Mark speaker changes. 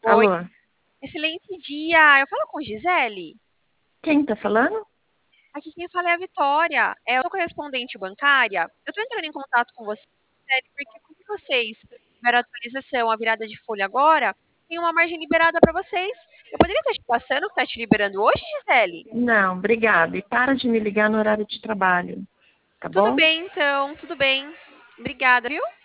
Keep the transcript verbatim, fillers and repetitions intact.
Speaker 1: Oi,
Speaker 2: Alô?
Speaker 1: excelente dia. Eu falo com Gisele?
Speaker 2: Quem tá falando?
Speaker 1: Aqui quem fala é a Vitória. É, eu sou correspondente bancária. Eu estou entrando em contato com você, Gisele, porque como vocês tiveram atualização, a virada de folha agora, tem uma margem liberada para vocês. Eu poderia estar te passando o que está te liberando hoje, Gisele?
Speaker 2: Não, obrigada. E para de me ligar no horário de trabalho, tá
Speaker 1: Tudo
Speaker 2: bom?
Speaker 1: bem, então, tudo bem. Obrigada, viu?